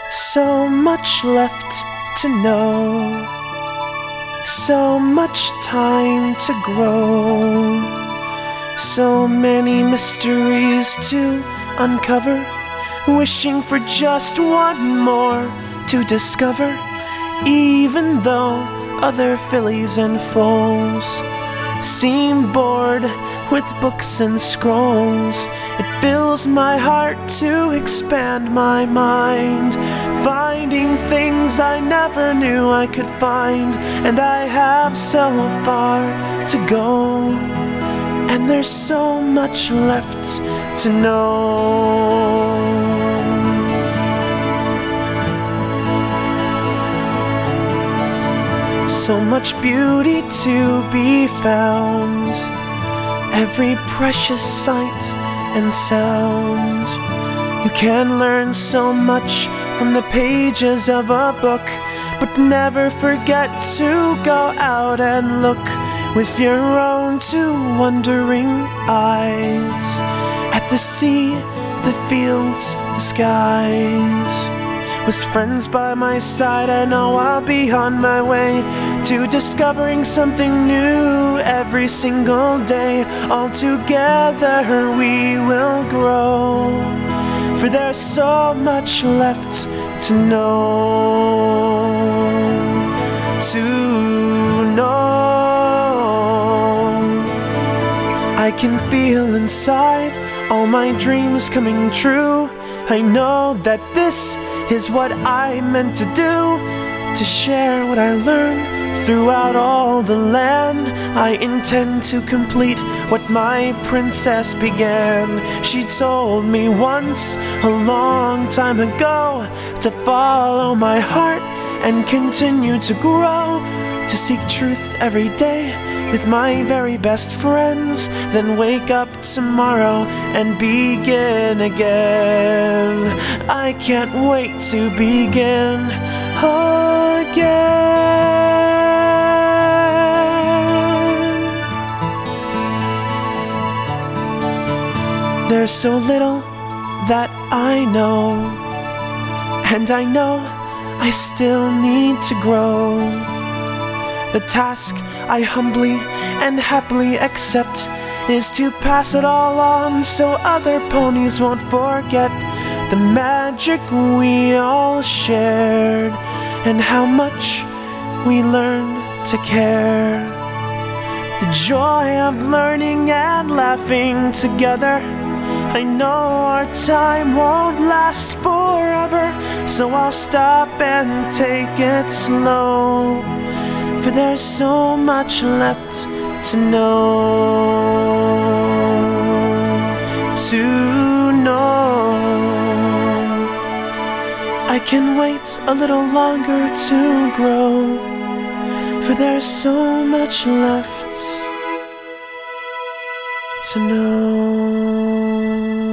So much left to know, so much time to grow, so many mysteries to uncover, wishing for just one more to discover. Even though other fillies and foals seem bored with books and scrolls, it fills my heart to expand my mind, finding things I never knew I could find. And I have so far to go, and there's so much left to know. So much beauty to be found, every precious sight and sound. You can learn so much from the pages of a book, but never forget to go out and look with your own two wondering eyes at the sea, the fields, the skies. With friends by my side, I know I'll be on my way to discovering something new every single day. All together we will grow, for there's so much left to know. I can feel inside all my dreams coming true. I know that this is what I meant to do, to share what I learned throughout all the land. I intend to complete what my princess began. She told me once, a long time ago, to follow my heart and continue to grow, to seek truth every day with my very best friends, then wake up tomorrow and begin again. I can't wait to begin again. There's so little that I know, and I know I still need to grow. The task I humbly and happily accept is to pass it all on so other ponies won't forget the magic we all shared and how much we learned to care. The joy of learning and laughing together. I know our time won't last forever, so I'll stop and take it slow, for there's so much left to know. I can wait a little longer to grow, for there's so much left to know.